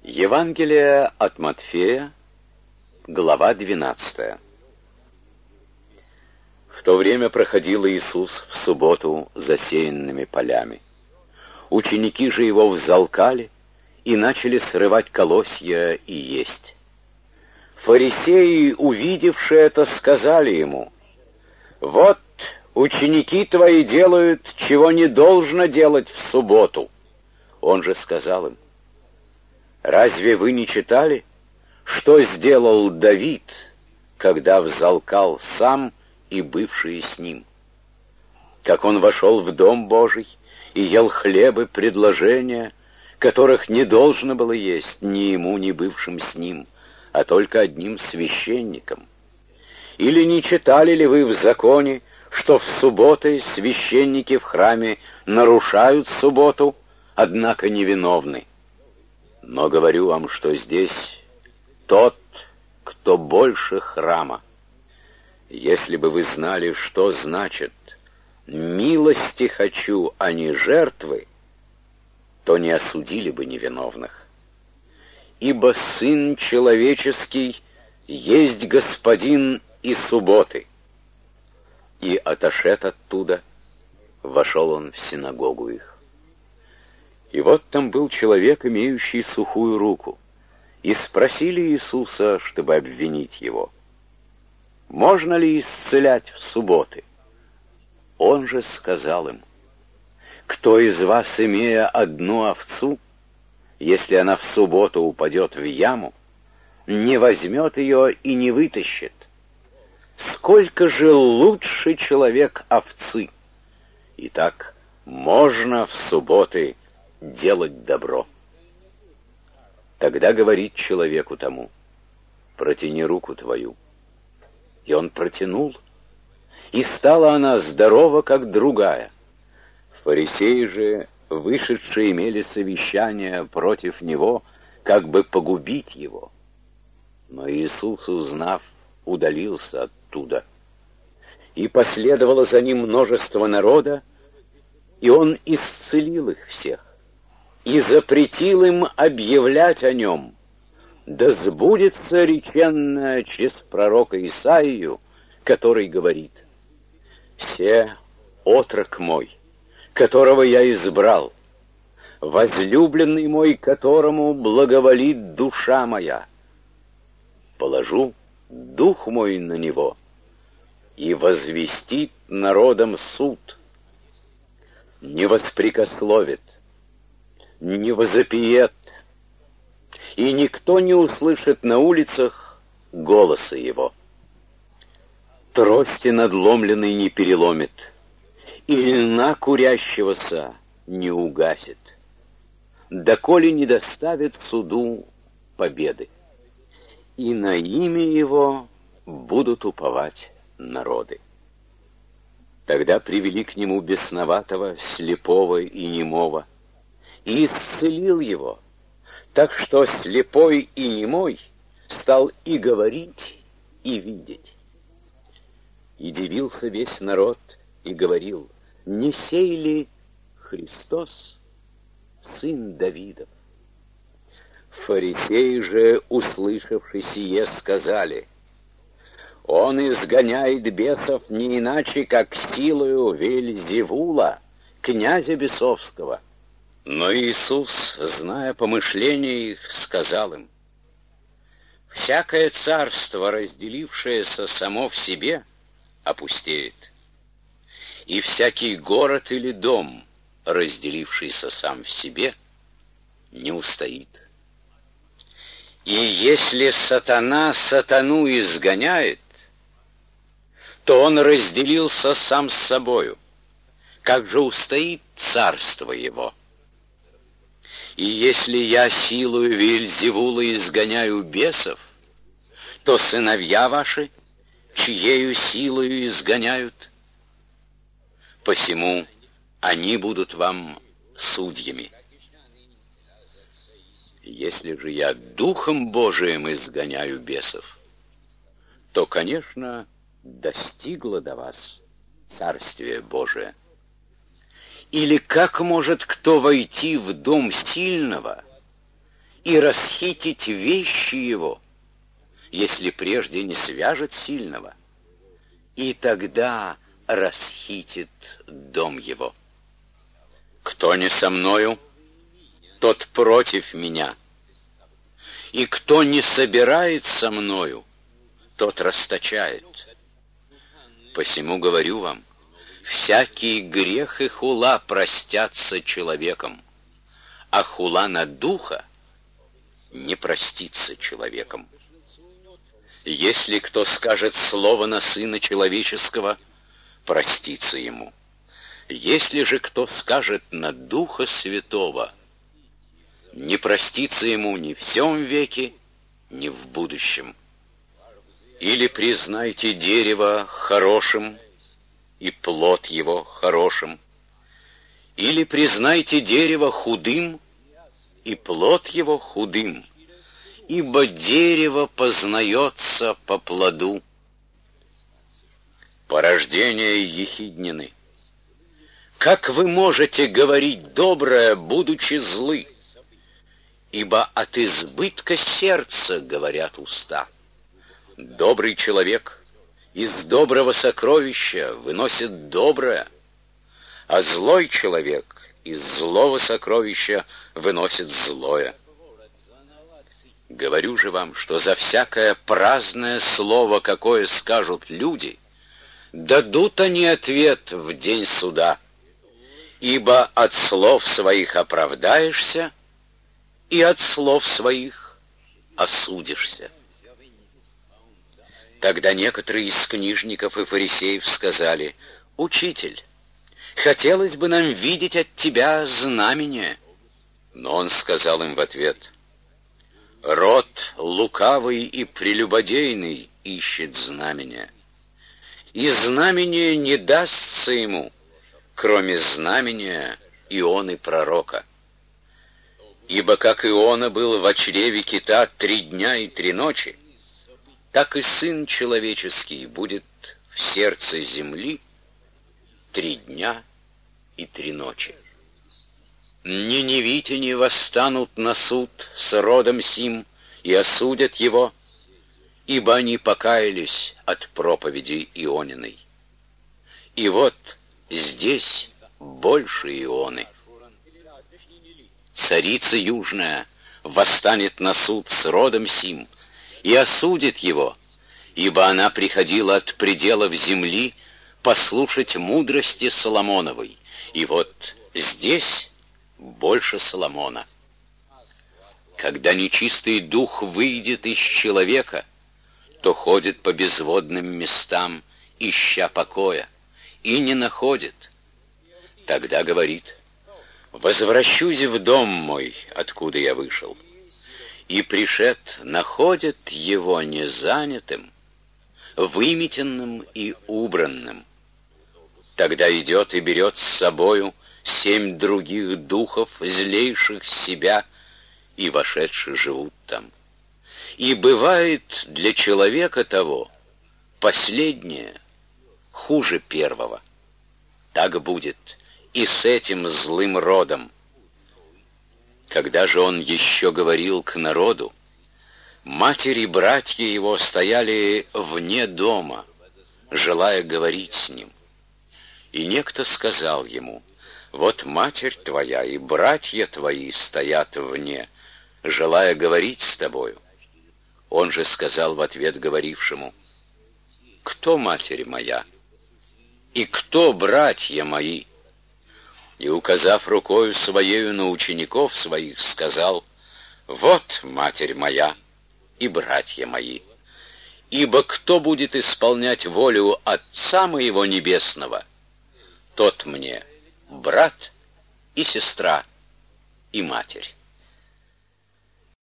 Евангелие от Матфея, глава 12. В то время проходил Иисус в субботу засеянными полями. Ученики же его взалкали и начали срывать колосья и есть. Фарисеи, увидевши это, сказали ему: «Вот ученики твои делают, чего не должно делать в субботу». Он же сказал им: «Разве вы не читали, что сделал Давид, когда взалкал сам и бывшие с ним? Как он вошел в дом Божий и ел хлебы предложения, которых не должно было есть ни ему, ни бывшим с ним, а только одним священникам? Или не читали ли вы в законе, что в субботы священники в храме нарушают субботу, однако невиновны? Но говорю вам, что здесь тот, кто больше храма. Если бы вы знали, что значит «милости хочу, а не жертвы», то не осудили бы невиновных. Ибо Сын Человеческий есть Господин и субботы». И, отошед оттуда, вошел он в синагогу их. И вот там был человек, имеющий сухую руку, и спросили Иисуса, чтобы обвинить его: «Можно ли исцелять в субботы?» Он же сказал им: «Кто из вас, имея одну овцу, если она в субботу упадет в яму, не возьмет ее и не вытащит? Сколько же лучше человек овцы! Итак, можно в субботы делать добро». Тогда говорит человеку тому: «Протяни руку твою». И он протянул, и стала она здорова, как другая. Фарисеи же, вышедшие, имели совещание против него, как бы погубить его. Но Иисус, узнав, удалился оттуда. И последовало за ним множество народа, и он исцелил их всех, и запретил им объявлять о нем: «Да сбудется реченное через пророка Исаию, который говорит: се отрок мой, которого я избрал, возлюбленный мой, которому благоволит душа моя. Положу дух мой на него, и возвестит народам суд. Не воспрекословит, не возопиет, и никто не услышит на улицах голоса его. Трости надломленной не переломит, и льна курящегося не угасит, доколе не доставит суду победы. И на имя его будут уповать народы». Тогда привели к нему бесноватого, слепого и немого, и исцелил его, так что слепой и немой стал и говорить, и видеть. И дивился весь народ, и говорил: «Не сей ли Христос, сын Давидов?» Фарисеи же, услышавши сие, сказали: «Он изгоняет бесов не иначе, как силою Вельзевула, князя бесовского». Но Иисус, зная помышления их, сказал им: «Всякое царство, разделившееся само в себе, опустеет, и всякий город или дом, разделившийся сам в себе, не устоит. И если сатана сатану изгоняет, то он разделился сам с собою. Как же устоит царство его? И если я силою Вельзевула изгоняю бесов, то сыновья ваши чьею силою изгоняют? Посему они будут вам судьями. Если же я Духом Божиим изгоняю бесов, то, конечно, достигло до вас Царствие Божие. Или как может кто войти в дом сильного и расхитить вещи его, если прежде не свяжет сильного, и тогда расхитит дом его. Кто не со мною, тот против меня, и кто не собирает со мною, тот расточает. Посему говорю вам, всякий грех и хула простятся человеком, а хула на духа не простится человеком. Если кто скажет слово на Сына Человеческого, простится ему. Если же кто скажет на Духа Святого, не простится ему ни в сем веке, ни в будущем. Или признайте дерево хорошим, и плод его хорошим, или признайте дерево худым, и плод его худым, ибо дерево познается по плоду. Порождение ехиднины. Как вы можете говорить доброе, будучи злы? Ибо от избытка сердца говорят уста. Добрый человек из доброго сокровища выносит доброе, а злой человек из злого сокровища выносит злое. Говорю же вам, что за всякое праздное слово, какое скажут люди, дадут они ответ в день суда, ибо от слов своих оправдаешься, и от слов своих осудишься. Тогда некоторые из книжников и фарисеев сказали: «Учитель, хотелось бы нам видеть от тебя знамение». Но он сказал им в ответ: «Род лукавый и прелюбодейный ищет знамения, и знамение не дастся ему, кроме знамения Ионы пророка. Ибо как Иона был в чреве кита 3 дня и 3 ночи, так и Сын Человеческий будет в сердце земли 3 дня и 3 ночи. Ниневитяне восстанут на суд с родом сим и осудят его, ибо они покаялись от проповеди Иониной. И вот здесь больше Ионы. Царица Южная восстанет на суд с родом сим и осудит его, ибо она приходила от пределов земли послушать мудрости Соломоновой, и вот здесь больше Соломона. Когда нечистый дух выйдет из человека, то ходит по безводным местам, ища покоя, и не находит. Тогда говорит: «Возвращусь в дом мой, откуда я вышел». И пришед находит его незанятым, выметенным и убранным. Тогда идет и берет с собою 7 других духов, злейших себя, и вошедшие живут там. И бывает для человека того последнее хуже первого. Так будет и с этим злым родом. Когда же он еще говорил к народу, матери и братья его стояли вне дома, желая говорить с ним. И некто сказал ему: «Вот матерь твоя и братья твои стоят вне, желая говорить с тобою». Он же сказал в ответ говорившему: «Кто матерь моя? И кто братья мои?» И, указав рукою своею на учеников своих, сказал: «Вот матерь моя и братья мои. Ибо кто будет исполнять волю Отца моего Небесного, тот мне брат и сестра и матерь».